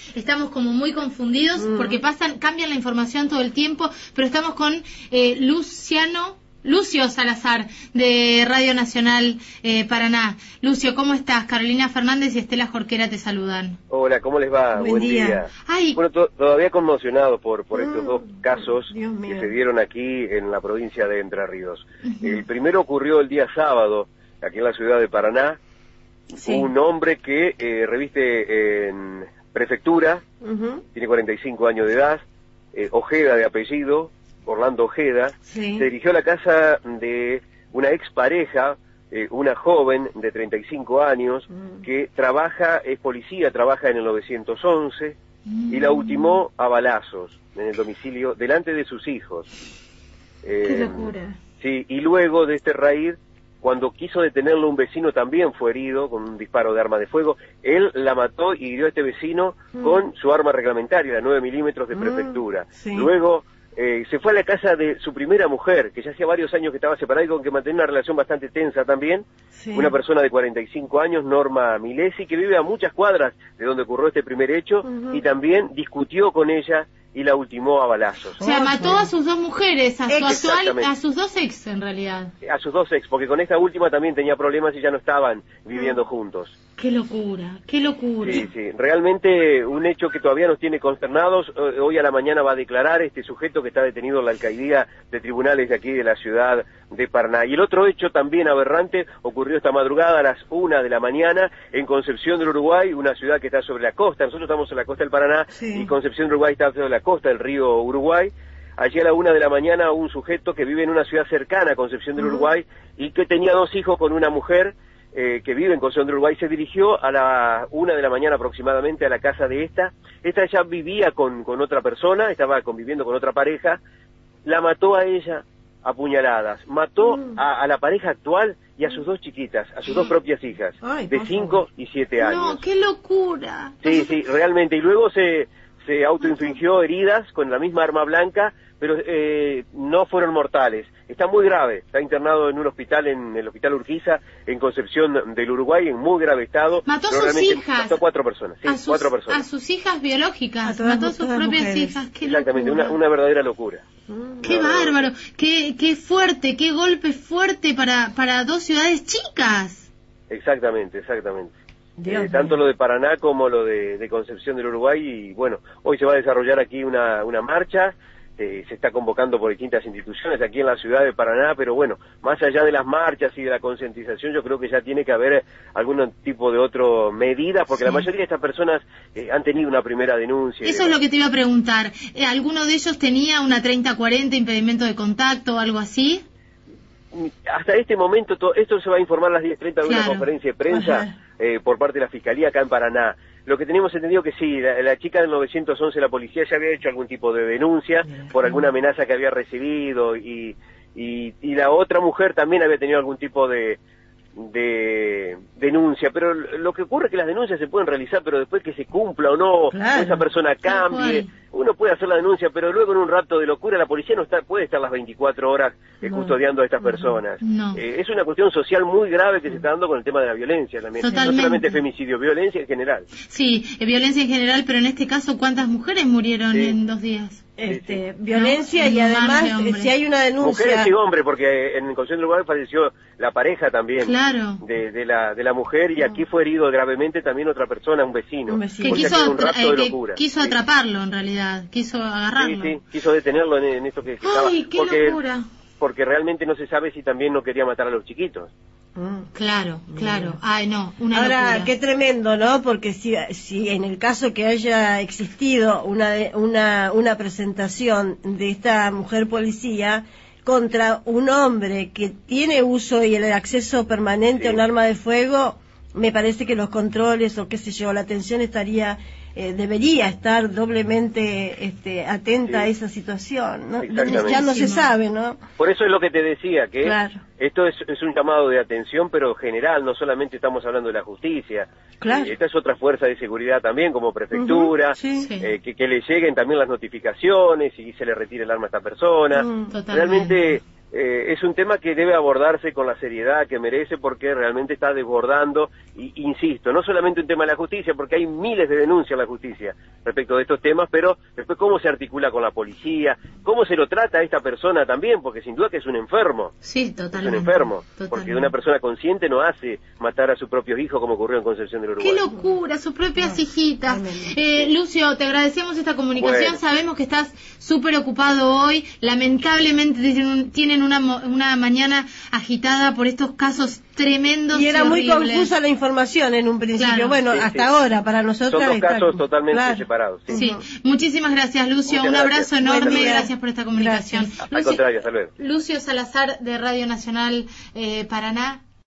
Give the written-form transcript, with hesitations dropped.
estamos como muy confundidos porque cambian la información todo el tiempo, pero estamos con Lucio Salazar, de Radio Nacional Paraná. Lucio, ¿cómo estás? Carolina Fernández y Estela Jorquera te saludan. Hola, ¿cómo les va? Buen día. Ay. Bueno, todavía conmocionado por estos dos casos que se dieron aquí en la provincia de Entre Ríos. El primero ocurrió el día sábado, aquí en la ciudad de Paraná. Un hombre que reviste en prefectura, tiene 45 años de edad, Ojeda de apellido, Orlando Ojeda, se dirigió a la casa de una expareja, una joven de 35 años, que es policía, trabaja en el 911, y la ultimó a balazos en el domicilio, delante de sus hijos. ¡Qué locura! Sí, y luego de este raid, cuando quiso detenerlo un vecino también fue herido con un disparo de arma de fuego. Él la mató y hirió a este vecino con su arma reglamentaria, la 9 milímetros de prefectura. Luego se fue a la casa de su primera mujer, que ya hacía varios años que estaba separada y con que mantenía una relación bastante tensa también. Una persona de 45 años, Norma Milesi, que vive a muchas cuadras de donde ocurrió este primer hecho, y también discutió con ella y la ultimó a balazos. O sea, mató a sus dos mujeres, a sus dos ex en realidad. A sus dos ex, porque con esta última también tenía problemas y ya no estaban viviendo juntos. ¡Qué locura! ¡Qué locura! Sí, realmente un hecho que todavía nos tiene consternados. Hoy a la mañana va a declarar este sujeto que está detenido en la alcaldía de tribunales de aquí de la ciudad de Paraná. Y el otro hecho también aberrante ocurrió esta madrugada a las 1 de la mañana en Concepción del Uruguay, una ciudad que está sobre la costa. Nosotros estamos en la costa del Paraná y Concepción del Uruguay está sobre la costa del río Uruguay. Allí a la 1 de la mañana un sujeto que vive en una ciudad cercana a Concepción del Uruguay y que tenía 2 hijos con una mujer que vive en Concepción del Uruguay, se dirigió a la 1 de la mañana aproximadamente a la casa de esta. Esta ya vivía con otra persona, estaba conviviendo con otra pareja, la mató a ella a puñaladas, mató a la pareja actual y a sus 2 chiquitas, a sus 2 propias hijas, de 5 y 7 años. ¡No, qué locura! Sí, realmente, y luego se autoinfligió heridas con la misma arma blanca, pero no fueron mortales. Está muy grave, está internado en un hospital, en el Hospital Urquiza, en Concepción del Uruguay, en muy grave estado. Mató a sus hijas. Mató a 4 personas, 4 personas. A sus hijas biológicas, mató a sus propias hijas. ¡Qué Exactamente, locura! una verdadera locura. ¡Qué bárbaro! ¡Qué fuerte, qué golpe fuerte para 2 ciudades chicas! Exactamente. Tanto lo de Paraná como lo de Concepción del Uruguay. Y bueno, hoy se va a desarrollar aquí una marcha. Se está convocando por distintas instituciones aquí en la ciudad de Paraná, pero bueno, más allá de las marchas y de la concientización, yo creo que ya tiene que haber algún tipo de otra medida, porque la mayoría de estas personas han tenido una primera denuncia. Eso es lo que te iba a preguntar. ¿Alguno de ellos tenía una 30-40, impedimento de contacto o algo así? Hasta este momento, esto se va a informar a las 10:30 de una conferencia de prensa por parte de la Fiscalía acá en Paraná. Lo que tenemos entendido que sí, la chica del 911, la policía ya había hecho algún tipo de denuncia por alguna amenaza que había recibido y la otra mujer también había tenido algún tipo de denuncia, pero lo que ocurre es que las denuncias se pueden realizar, pero después que se cumpla o no, o esa persona cambie, uno puede hacer la denuncia, pero luego en un rato de locura la policía no puede estar las 24 horas custodiando a estas personas. Es una cuestión social muy grave que se está dando con el tema de la violencia también. Totalmente. No solamente femicidio, violencia en general. Sí, violencia en general, pero en este caso, ¿cuántas mujeres murieron en 2 días? Violencia y además si hay una denuncia... Mujeres y hombres, porque en Concepción del Uruguay falleció la pareja también de la mujer y aquí fue herido gravemente también otra persona, un vecino. Que quiso atraparlo en realidad, quiso agarrarlo. Sí, quiso detenerlo en esto que estaba... ¡Ay, qué locura! Porque realmente no se sabe si también no quería matar a los chiquitos. Claro. Ay, no, una Ahora, locura. qué tremendo, ¿no? Porque si en el caso que haya existido una presentación de esta mujer policía contra un hombre que tiene uso y el acceso permanente a un arma de fuego, me parece que los controles o qué sé yo, la atención debería estar doblemente atenta a esa situación, ¿no? Ya no se sabe, ¿no? Por eso es lo que te decía, que esto es un llamado de atención, pero general, no solamente estamos hablando de la justicia. Esta es otra fuerza de seguridad también, como prefectura, que le lleguen también las notificaciones y se le retire el arma a esta persona. Realmente... es un tema que debe abordarse con la seriedad que merece porque realmente está desbordando, y insisto, no solamente un tema de la justicia, porque hay miles de denuncias en la justicia, respecto de estos temas, pero después cómo se articula con la policía, cómo se lo trata a esta persona también, porque sin duda que es un enfermo. Sí, totalmente. Es un enfermo, totalmente. porque una persona consciente no hace matar a sus propios hijos como ocurrió en Concepción del Uruguay. ¡Qué locura! Sus propias hijitas. Lucio, te agradecemos esta comunicación. Bueno. Sabemos que estás súper ocupado hoy. Lamentablemente tienen una mañana agitada por estos casos tremendos y era muy horribles. confusa la información en un principio. Claro. Bueno, Sí, hasta sí. ahora para nosotros Son dos casos totalmente separados. Sí. Sí, muchísimas gracias, Lucio. Muchas Un gracias. abrazo enorme. Bueno, gracias por esta comunicación. gracias. Al contrario, hasta luego. Lucio Salazar de Radio Nacional Paraná.